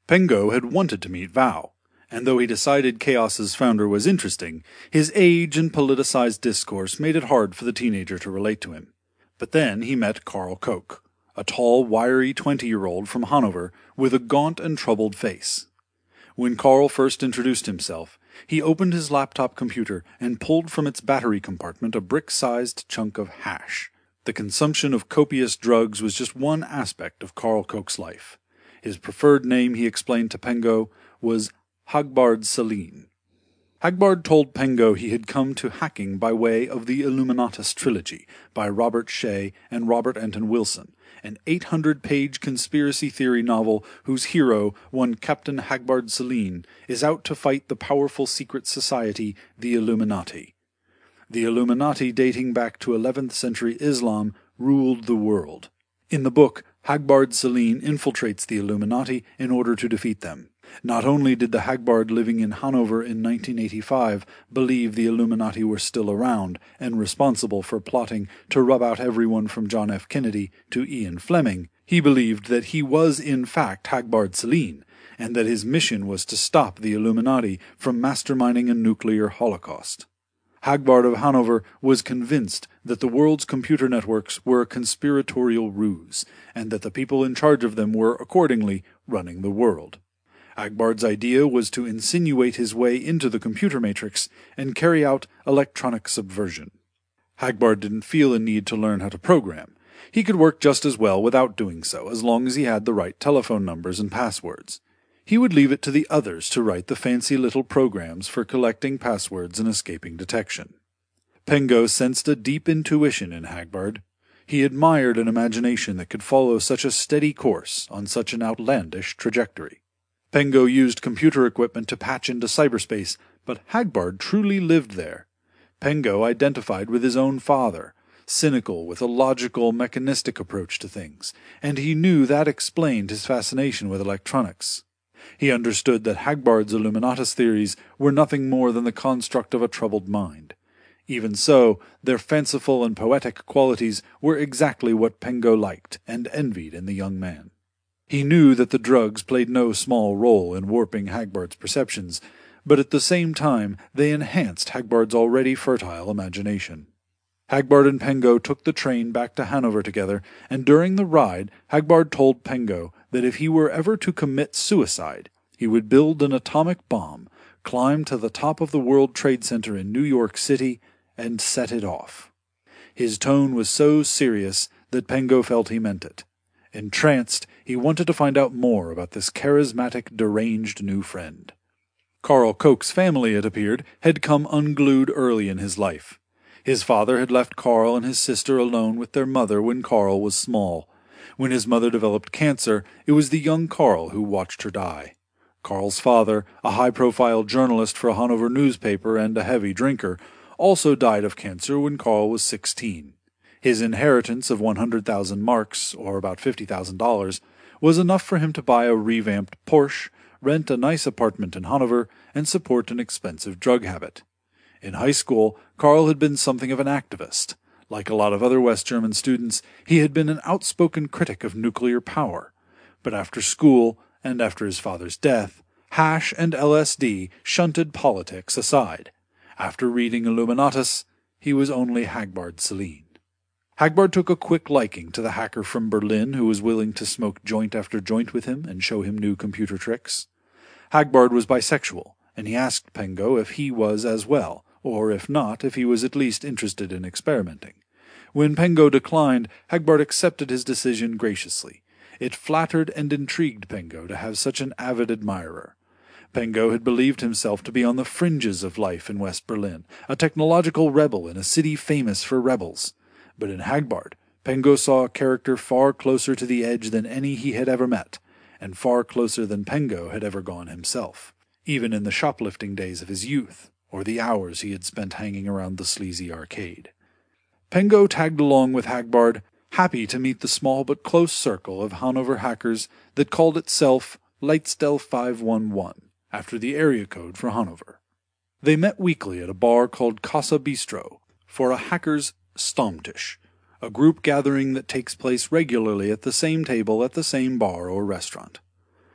Pengo had wanted to meet Val, and though he decided Chaos's founder was interesting, his age and politicized discourse made it hard for the teenager to relate to him. But then he met Carl Koch, a tall, wiry 20-year-old from Hanover with a gaunt and troubled face. When Carl first introduced himself, he opened his laptop computer and pulled from its battery compartment a brick-sized chunk of hash. The consumption of copious drugs was just one aspect of Carl Koch's life. His preferred name, he explained to Pengo, was Hagbard Celine. Hagbard told Pengo he had come to hacking by way of the Illuminatus trilogy by Robert Shea and Robert Anton Wilson, an 800-page conspiracy theory novel whose hero, one Captain Hagbard Celine, is out to fight the powerful secret society, the Illuminati. The Illuminati, dating back to 11th century Islam, ruled the world. In the book, Hagbard Celine infiltrates the Illuminati in order to defeat them. Not only did the Hagbard living in Hanover in 1985 believe the Illuminati were still around and responsible for plotting to rub out everyone from John F. Kennedy to Ian Fleming, he believed that he was in fact Hagbard Celine, and that his mission was to stop the Illuminati from masterminding a nuclear holocaust. Hagbard of Hanover was convinced that the world's computer networks were a conspiratorial ruse, and that the people in charge of them were, accordingly, running the world. Hagbard's idea was to insinuate his way into the computer matrix and carry out electronic subversion. Hagbard didn't feel a need to learn how to program. He could work just as well without doing so, as long as he had the right telephone numbers and passwords. He would leave it to the others to write the fancy little programs for collecting passwords and escaping detection. Pengo sensed a deep intuition in Hagbard. He admired an imagination that could follow such a steady course on such an outlandish trajectory. Pengo used computer equipment to patch into cyberspace, but Hagbard truly lived there. Pengo identified with his own father, cynical with a logical, mechanistic approach to things, and he knew that explained his fascination with electronics. He understood that Hagbard's Illuminatus theories were nothing more than the construct of a troubled mind. Even so, their fanciful and poetic qualities were exactly what Pengo liked and envied in the young man. He knew that the drugs played no small role in warping Hagbard's perceptions, but at the same time they enhanced Hagbard's already fertile imagination. Hagbard and Pengo took the train back to Hanover together, and during the ride Hagbard told Pengo that if he were ever to commit suicide, he would build an atomic bomb, climb to the top of the World Trade Center in New York City, and set it off. His tone was so serious that Pengo felt he meant it. Entranced, he wanted to find out more about this charismatic, deranged new friend. Carl Koch's family, it appeared, had come unglued early in his life. His father had left Carl and his sister alone with their mother when Carl was small. When his mother developed cancer, it was the young Carl who watched her die. Carl's father, a high-profile journalist for a Hanover newspaper and a heavy drinker, also died of cancer when Carl was 16. His inheritance of 100,000 marks, or about $50,000, was enough for him to buy a revamped Porsche, rent a nice apartment in Hanover, and support an expensive drug habit. In high school, Carl had been something of an activist. Like a lot of other West German students, he had been an outspoken critic of nuclear power. But after school, and after his father's death, hash and LSD shunted politics aside. After reading Illuminatus, he was only Hagbard Celine. Hagbard took a quick liking to the hacker from Berlin who was willing to smoke joint after joint with him and show him new computer tricks. Hagbard was bisexual, and he asked Pengo if he was as well, or if not, if he was at least interested in experimenting. When Pengo declined, Hagbard accepted his decision graciously. It flattered and intrigued Pengo to have such an avid admirer. Pengo had believed himself to be on the fringes of life in West Berlin, a technological rebel in a city famous for rebels. But in Hagbard, Pengo saw a character far closer to the edge than any he had ever met, and far closer than Pengo had ever gone himself, even in the shoplifting days of his youth, or the hours he had spent hanging around the sleazy arcade. Pengo tagged along with Hagbard, happy to meet the small but close circle of Hanover hackers that called itself Leitstelle 511, after the area code for Hanover. They met weekly at a bar called Casa Bistro for a hackers' Stammtisch, a group gathering that takes place regularly at the same table at the same bar or restaurant.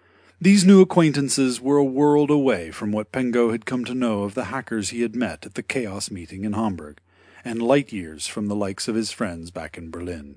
These new acquaintances were a world away from what Pengo had come to know of the hackers he had met at the Chaos meeting in Hamburg, and light years from the likes of his friends back in Berlin.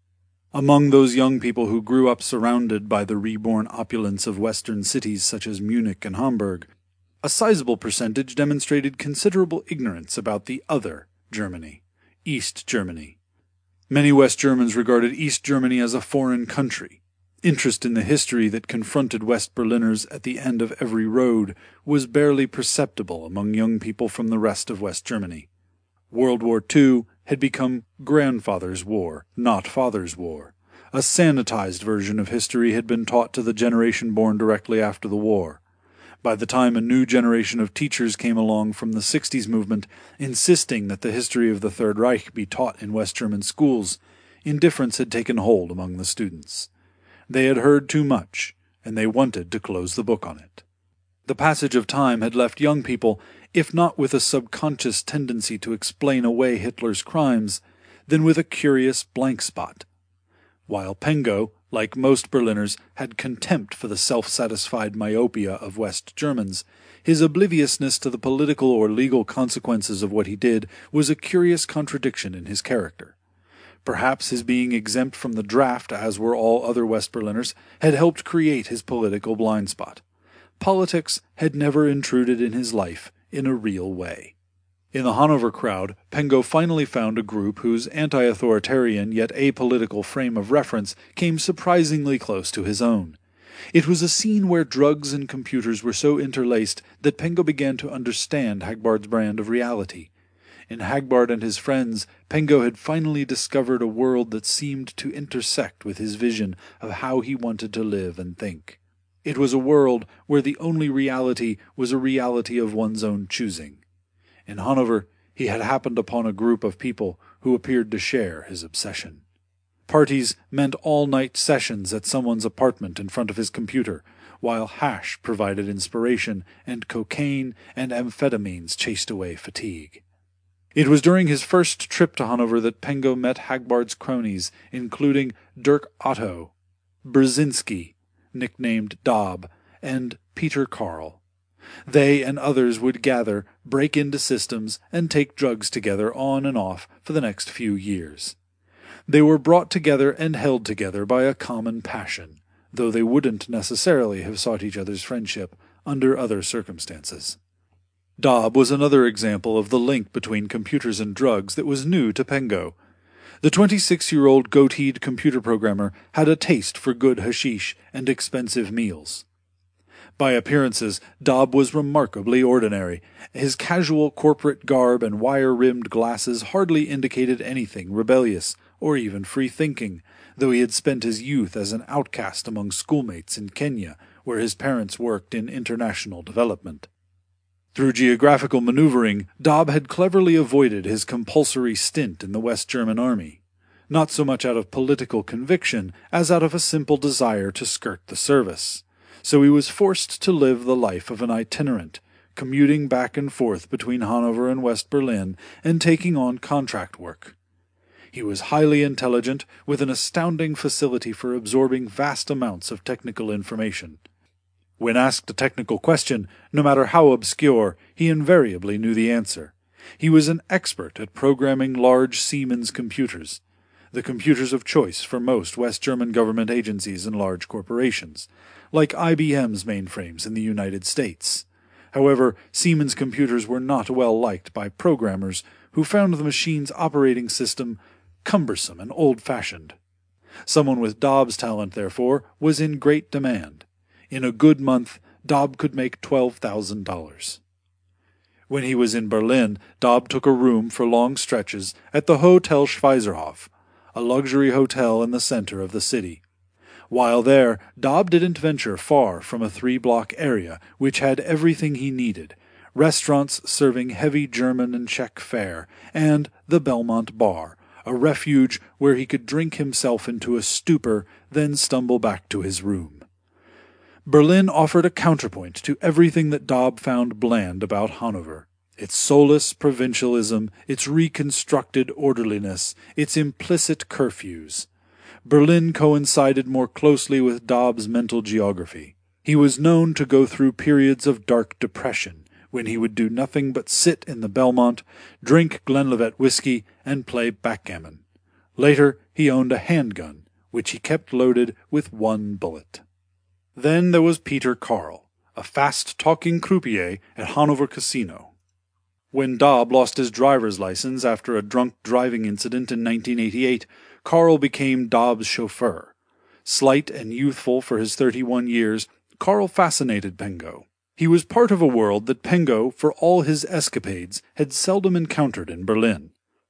Among those young people who grew up surrounded by the reborn opulence of Western cities such as Munich and Hamburg, a sizable percentage demonstrated considerable ignorance about the other Germany, East Germany. Many West Germans regarded East Germany as a foreign country. Interest in the history that confronted West Berliners at the end of every road was barely perceptible among young people from the rest of West Germany. World War II had become grandfather's war, not father's war. A sanitized version of history had been taught to the generation born directly after the war. By the time a new generation of teachers came along from the 60s movement, insisting that the history of the Third Reich be taught in West German schools, indifference had taken hold among the students. They had heard too much, and they wanted to close the book on it. The passage of time had left young people, if not with a subconscious tendency to explain away Hitler's crimes, then with a curious blank spot. While Pengo, like most Berliners, had contempt for the self-satisfied myopia of West Germans, his obliviousness to the political or legal consequences of what he did was a curious contradiction in his character. Perhaps his being exempt from the draft, as were all other West Berliners, had helped create his political blind spot. Politics had never intruded in his life in a real way. In the Hanover crowd, Pengo finally found a group whose anti-authoritarian yet apolitical frame of reference came surprisingly close to his own. It was a scene where drugs and computers were so interlaced that Pengo began to understand Hagbard's brand of reality. In Hagbard and his friends, Pengo had finally discovered a world that seemed to intersect with his vision of how he wanted to live and think. It was a world where the only reality was a reality of one's own choosing. In Hanover, he had happened upon a group of people who appeared to share his obsession. Parties meant all-night sessions at someone's apartment in front of his computer, while hash provided inspiration and cocaine and amphetamines chased away fatigue. It was during his first trip to Hanover that Pengo met Hagbard's cronies, including Dirk Otto, Brzezinski, nicknamed Daub, and Peter Karl. They and others would gather, break into systems, and take drugs together on and off for the next few years. They were brought together and held together by a common passion, though they wouldn't necessarily have sought each other's friendship under other circumstances. Daub was another example of the link between computers and drugs that was new to Pengo. The 26-year-old goateed computer programmer had a taste for good hashish and expensive meals. By appearances, Daub was remarkably ordinary. His casual corporate garb and wire-rimmed glasses hardly indicated anything rebellious or even free-thinking, though he had spent his youth as an outcast among schoolmates in Kenya, where his parents worked in international development. Through geographical maneuvering, Daub had cleverly avoided his compulsory stint in the West German army, not so much out of political conviction as out of a simple desire to skirt the service. So he was forced to live the life of an itinerant, commuting back and forth between Hanover and West Berlin and taking on contract work. He was highly intelligent, with an astounding facility for absorbing vast amounts of technical information. When asked a technical question, no matter how obscure, he invariably knew the answer. He was an expert at programming large Siemens computers, the computers of choice for most West German government agencies and large corporations, like IBM's mainframes in the United States. However, Siemens computers were not well liked by programmers who found the machine's operating system cumbersome and old-fashioned. Someone with Daub's talent, therefore, was in great demand. In a good month, Daub could make $12,000. When he was in Berlin, Daub took a room for long stretches at the Hotel Schweizerhof, a luxury hotel in the center of the city. While there, Daub didn't venture far from a 3-block area which had everything he needed, restaurants serving heavy German and Czech fare, and the Belmont Bar, a refuge where he could drink himself into a stupor, then stumble back to his room. Berlin offered a counterpoint to everything that Daub found bland about Hanover. Its soulless provincialism, its reconstructed orderliness, its implicit curfews. Berlin coincided more closely with Daub's mental geography. He was known to go through periods of dark depression, when he would do nothing but sit in the Belmont, drink Glenlivet whiskey, and play backgammon. Later, he owned a handgun, which he kept loaded with one bullet. Then there was Peter Carl, a fast-talking croupier at Hanover Casino. When Dobb lost his driver's license after a drunk driving incident in 1988, Carl became Dobb's chauffeur. Slight and youthful for his 31 years, Carl fascinated Pengo. He was part of a world that Pengo, for all his escapades, had seldom encountered in Berlin.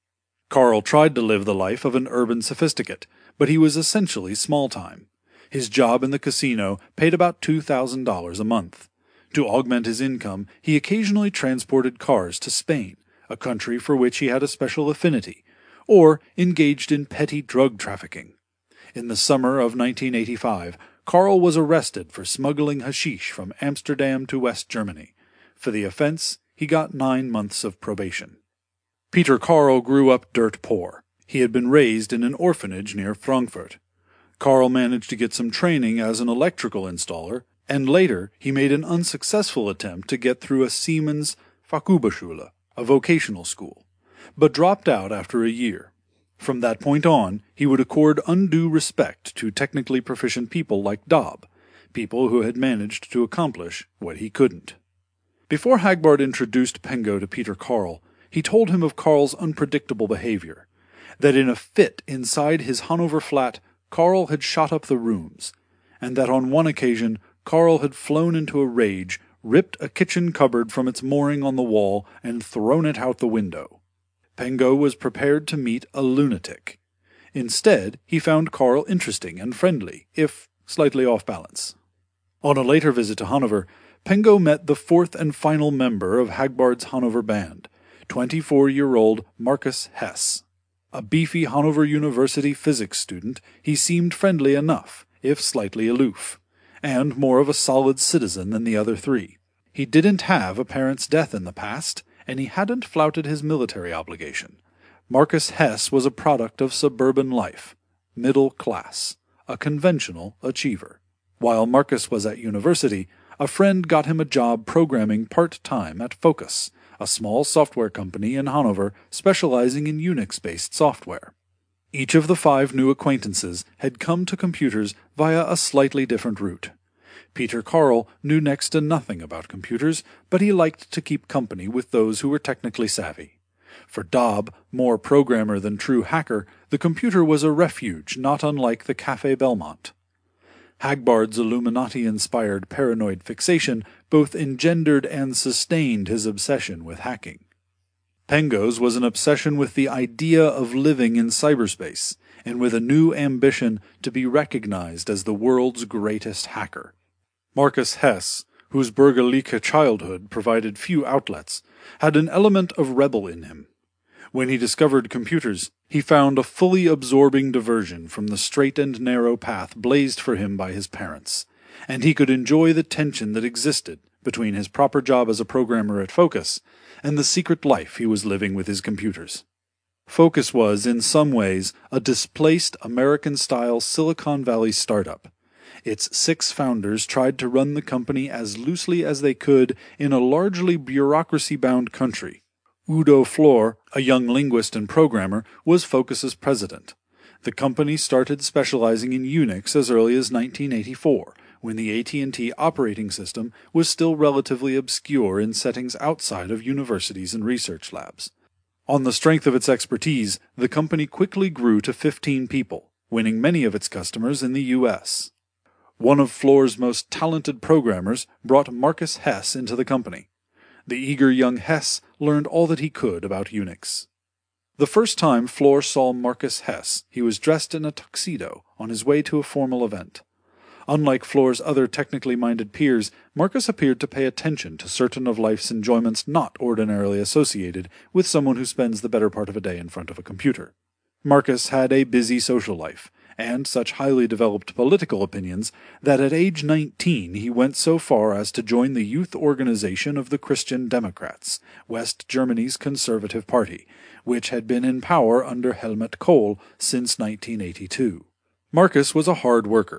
Carl tried to live the life of an urban sophisticate, but he was essentially small-time. His job in the casino paid about $2,000 a month. To augment his income, he occasionally transported cars to Spain, a country for which he had a special affinity, or engaged in petty drug trafficking. In the summer of 1985, Carl was arrested for smuggling hashish from Amsterdam to West Germany. For the offense, he got 9 months of probation. Peter Carl grew up dirt poor. He had been raised in an orphanage near Frankfurt. Carl managed to get some training as an electrical installer, and later he made an unsuccessful attempt to get through a Siemens Fachoberschule, a vocational school, but dropped out after a year. From that point on, he would accord undue respect to technically proficient people like Dobb, people who had managed to accomplish what he couldn't. Before Hagbard introduced Pengo to Peter Carl, he told him of Carl's unpredictable behavior, that in a fit inside his Hanover flat, Carl had shot up the rooms, and that on one occasion Carl had flown into a rage, ripped a kitchen cupboard from its mooring on the wall, and thrown it out the window. Pengo was prepared to meet a lunatic. Instead, he found Carl interesting and friendly, if slightly off balance. On a later visit to Hanover, Pengo met the fourth and final member of Hagbard's Hanover band, 24-year-old Marcus Hess. A beefy Hanover University physics student, he seemed friendly enough, if slightly aloof, and more of a solid citizen than the other three. He didn't have a parent's death in the past, and he hadn't flouted his military obligation. Marcus Hess was a product of suburban life, middle class, a conventional achiever. While Marcus was at university, a friend got him a job programming part-time at Focus, a small software company in Hanover specializing in Unix-based software. Each of the 5 new acquaintances had come to computers via a slightly different route. Peter Carl knew next to nothing about computers, but he liked to keep company with those who were technically savvy. For Dobb, more programmer than true hacker, the computer was a refuge not unlike the Café Belmont. Hagbard's Illuminati-inspired paranoid fixation both engendered and sustained his obsession with hacking. Pengo's was an obsession with the idea of living in cyberspace, and with a new ambition to be recognized as the world's greatest hacker. Marcus Hess, whose Bürgerliche childhood provided few outlets, had an element of rebel in him. When he discovered computers, he found a fully absorbing diversion from the straight and narrow path blazed for him by his parents, and he could enjoy the tension that existed between his proper job as a programmer at Focus and the secret life he was living with his computers. Focus was, in some ways, a displaced American-style Silicon Valley startup. Its 6 founders tried to run the company as loosely as they could in a largely bureaucracy-bound country. Udo Flor, a young linguist and programmer, was Focus's president. The company started specializing in Unix as early as 1984, when the AT&T operating system was still relatively obscure in settings outside of universities and research labs. On the strength of its expertise, the company quickly grew to 15 people, winning many of its customers in the U.S. One of Flor's most talented programmers brought Marcus Hess into the company. The eager young Hess learned all that he could about Unix. The first time Flor saw Marcus Hess, he was dressed in a tuxedo on his way to a formal event. Unlike Flor's other technically minded peers, Marcus appeared to pay attention to certain of life's enjoyments not ordinarily associated with someone who spends the better part of a day in front of a computer. Marcus had a busy social life, and such highly developed political opinions that at age 19 he went so far as to join the youth organization of the Christian Democrats, West Germany's conservative party, which had been in power under Helmut Kohl since 1982. Marcus was a hard worker.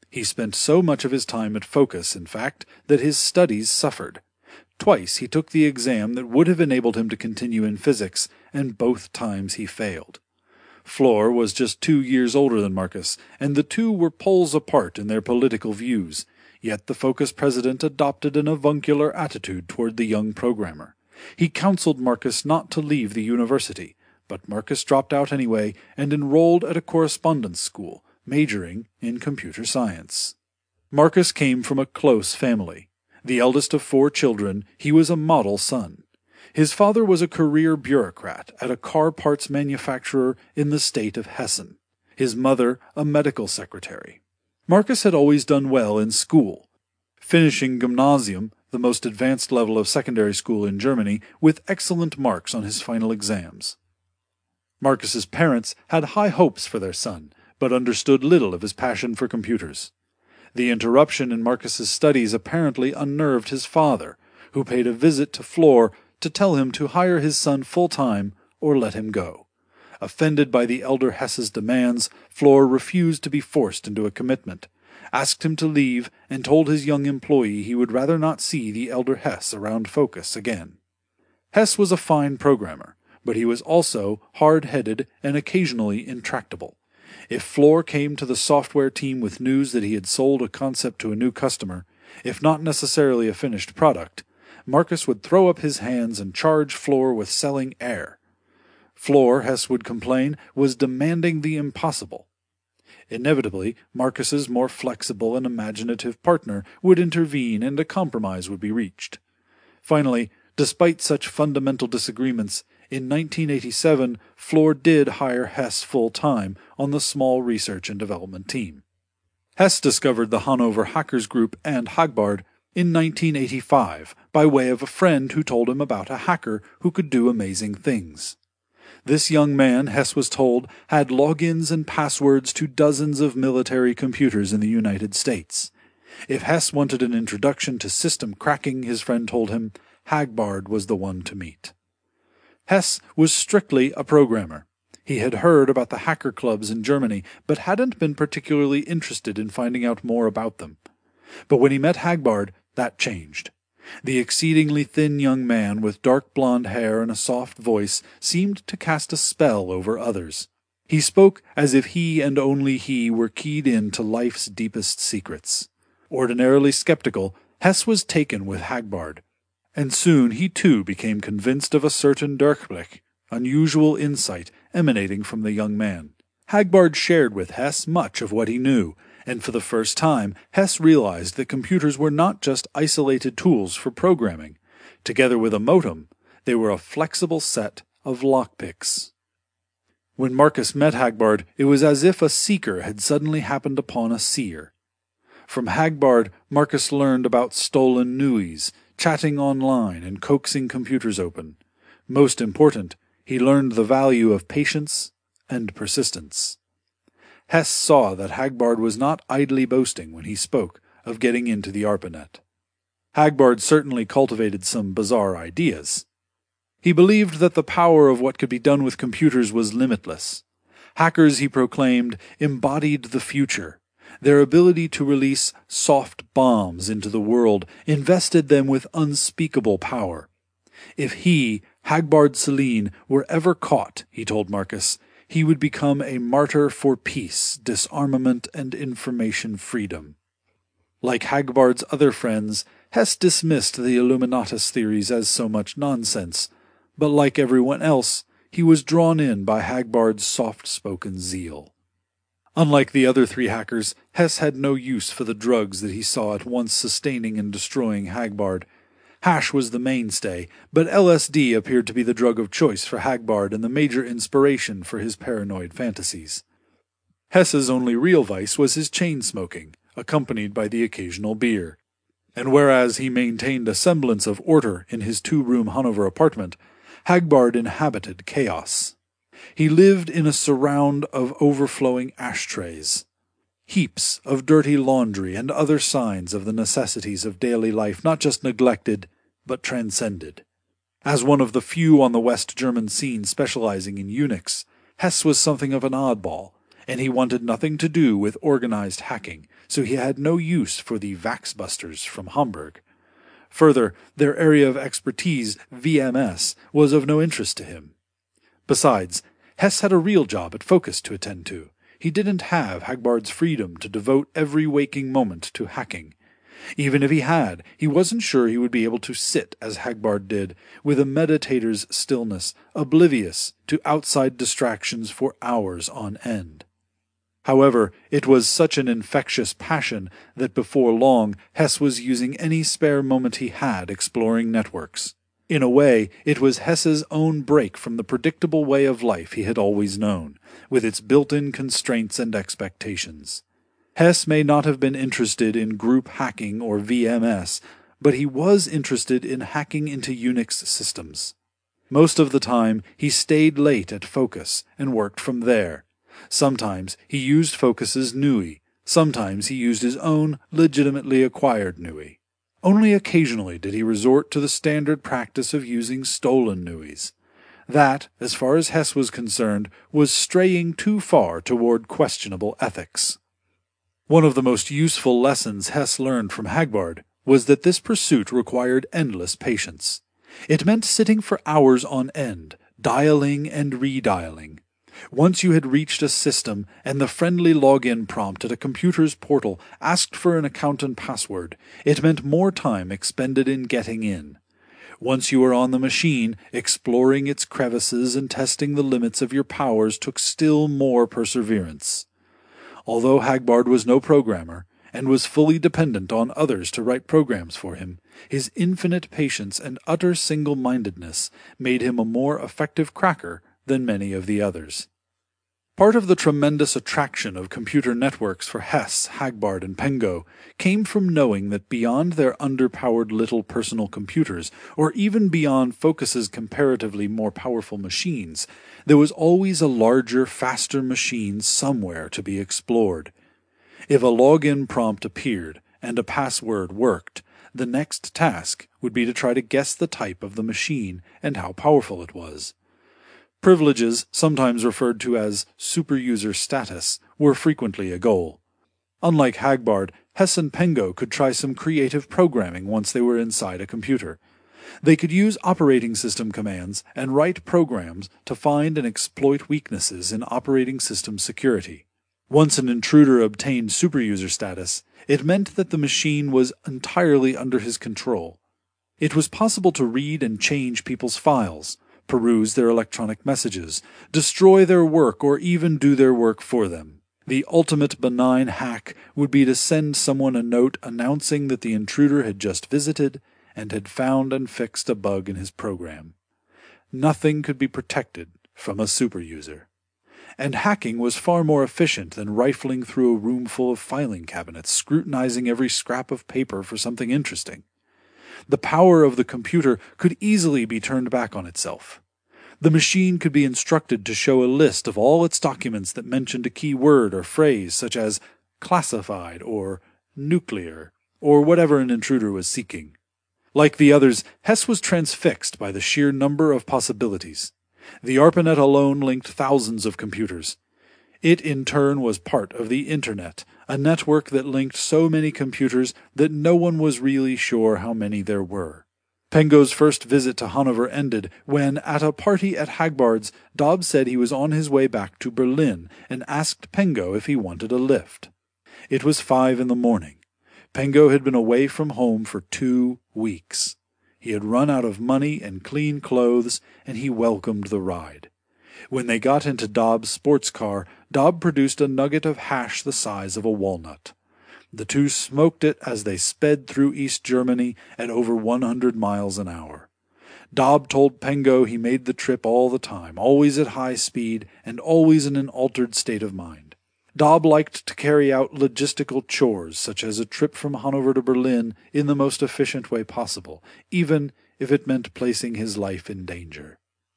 He spent so much of his time at Focus, in fact, that his studies suffered. Twice he took the exam that would have enabled him to continue in physics, and both times he failed. Floor was just 2 years older than Marcus, and the two were poles apart in their political views, yet the Focus president adopted an avuncular attitude toward the young programmer. He counseled Marcus not to leave the university, but Marcus dropped out anyway and enrolled at a correspondence school, majoring in computer science. Marcus came from a close family. The eldest of 4 children, he was a model son. His father was a career bureaucrat at a car parts manufacturer in the state of Hessen, his mother a medical secretary. Marcus had always done well in school, finishing Gymnasium, the most advanced level of secondary school in Germany, with excellent marks on his final exams. Marcus's parents had high hopes for their son, but understood little of his passion for computers. The interruption in Marcus's studies apparently unnerved his father, who paid a visit to Floor to tell him to hire his son full-time or let him go. Offended by the elder Hess's demands, Floor refused to be forced into a commitment, asked him to leave, and told his young employee he would rather not see the elder Hess around Focus again. Hess was a fine programmer, but he was also hard-headed and occasionally intractable. If Floor came to the software team with news that he had sold a concept to a new customer, if not necessarily a finished product, Marcus would throw up his hands and charge Floor with selling air. Floor, Hess would complain, was demanding the impossible. Inevitably, Marcus's more flexible and imaginative partner would intervene and a compromise would be reached. Finally, despite such fundamental disagreements, in 1987, Floor did hire Hess full-time on the small research and development team. Hess discovered the Hanover Hackers Group and Hagbard in 1985 by way of a friend who told him about a hacker who could do amazing things. This young man, Hess was told, had logins and passwords to dozens of military computers in the United States. If Hess wanted an introduction to system cracking, his friend told him, Hagbard was the one to meet. Hess was strictly a programmer. He had heard about the hacker clubs in Germany, but hadn't been particularly interested in finding out more about them. But when he met Hagbard, that changed. The exceedingly thin young man with dark blonde hair and a soft voice seemed to cast a spell over others. He spoke as if he and only he were keyed in to life's deepest secrets. Ordinarily skeptical, Hess was taken with Hagbard, and soon he too became convinced of a certain Durchblick, unusual insight emanating from the young man. Hagbard shared with Hess much of what he knew, and for the first time Hess realized that computers were not just isolated tools for programming. Together with a modem, they were a flexible set of lockpicks. When Marcus met Hagbard, it was as if a seeker had suddenly happened upon a seer. From Hagbard, Marcus learned about stolen NUIs, chatting online, and coaxing computers open. Most important, he learned the value of patience and persistence. Hess saw that Hagbard was not idly boasting when he spoke of getting into the ARPANET. Hagbard certainly cultivated some bizarre ideas. He believed that the power of what could be done with computers was limitless. Hackers, he proclaimed, embodied the future. Their ability to release soft bombs into the world invested them with unspeakable power. If he, Hagbard Celine, were ever caught, he told Marcus, he would become a martyr for peace, disarmament, and information freedom. Like Hagbard's other friends, Hess dismissed the Illuminatus theories as so much nonsense, but like everyone else, he was drawn in by Hagbard's soft-spoken zeal. Unlike the other 3 hackers, Hess had no use for the drugs that he saw at once sustaining and destroying Hagbard. Hash was the mainstay, but LSD appeared to be the drug of choice for Hagbard and the major inspiration for his paranoid fantasies. Hess's only real vice was his chain-smoking, accompanied by the occasional beer. And whereas he maintained a semblance of order in his 2-room Hanover apartment, Hagbard inhabited chaos. He lived in a surround of overflowing ashtrays, heaps of dirty laundry and other signs of the necessities of daily life not just neglected, but transcended. As one of the few on the West German scene specializing in Unix, Hess was something of an oddball, and he wanted nothing to do with organized hacking, so he had no use for the Vaxbusters from Hamburg. Further, their area of expertise, VMS, was of no interest to him. Besides, Hess had a real job at Focus to attend to. He didn't have Hagbard's freedom to devote every waking moment to hacking. Even if he had, he wasn't sure he would be able to sit, as Hagbard did, with a meditator's stillness, oblivious to outside distractions for hours on end. However, it was such an infectious passion that before long Hess was using any spare moment he had exploring networks. In a way, it was Hess's own break from the predictable way of life he had always known, with its built-in constraints and expectations. Hess may not have been interested in group hacking or VMS, but he was interested in hacking into Unix systems. Most of the time, he stayed late at Focus and worked from there. Sometimes he used Focus's NUI. Sometimes he used his own legitimately acquired NUI. Only occasionally did he resort to the standard practice of using stolen NUIs. That, as far as Hess was concerned, was straying too far toward questionable ethics. One of the most useful lessons Hess learned from Hagbard was that this pursuit required endless patience. It meant sitting for hours on end, dialing and redialing. Once you had reached a system and the friendly login prompt at a computer's portal asked for an account and password, it meant more time expended in getting in. Once you were on the machine, exploring its crevices and testing the limits of your powers took still more perseverance. Although Hagbard was no programmer, and was fully dependent on others to write programs for him, his infinite patience and utter single-mindedness made him a more effective cracker than many of the others. Part of the tremendous attraction of computer networks for Hess, Hagbard, and Pengo came from knowing that beyond their underpowered little personal computers, or even beyond Focus's comparatively more powerful machines, there was always a larger, faster machine somewhere to be explored. If a login prompt appeared and a password worked, the next task would be to try to guess the type of the machine and how powerful it was. Privileges, sometimes referred to as superuser status, were frequently a goal. Unlike Hagbard, Hess and Pengo could try some creative programming once they were inside a computer. They could use operating system commands and write programs to find and exploit weaknesses in operating system security. Once an intruder obtained superuser status, it meant that the machine was entirely under his control. It was possible to read and change people's files, peruse their electronic messages, destroy their work, or even do their work for them. The ultimate benign hack would be to send someone a note announcing that the intruder had just visited and had found and fixed a bug in his program. Nothing could be protected from a superuser. And hacking was far more efficient than rifling through a room full of filing cabinets, scrutinizing every scrap of paper for something interesting. The power of the computer could easily be turned back on itself. The machine could be instructed to show a list of all its documents that mentioned a key word or phrase such as classified or nuclear, or whatever an intruder was seeking. Like the others, Hess was transfixed by the sheer number of possibilities. The ARPANET alone linked thousands of computers. It in turn was part of the Internet, a network that linked so many computers that no one was really sure how many there were. Pengo's first visit to Hanover ended when, at a party at Hagbard's, Dobbs said he was on his way back to Berlin and asked Pengo if he wanted a lift. It was 5 a.m. Pengo had been away from home for 2 weeks. He had run out of money and clean clothes, and he welcomed the ride. When they got into Dobbs' sports car, Dobb produced a nugget of hash the size of a walnut. The two smoked it as they sped through East Germany at over 100 miles an hour. Dobb told Pengo he made the trip all the time, always at high speed and always in an altered state of mind. Dobb liked to carry out logistical chores, such as a trip from Hanover to Berlin, in the most efficient way possible, even if it meant placing his life in danger.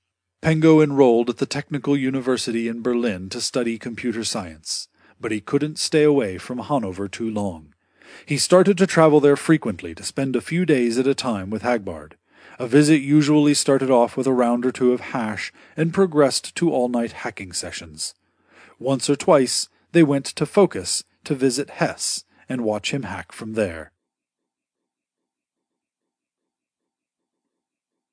Pengo enrolled at the Technical University in Berlin to study computer science, but he couldn't stay away from Hanover too long. He started to travel there frequently to spend a few days at a time with Hagbard. A visit usually started off with a round or two of hash and progressed to all-night hacking sessions. Once or twice they went to Focus to visit Hess and watch him hack from there.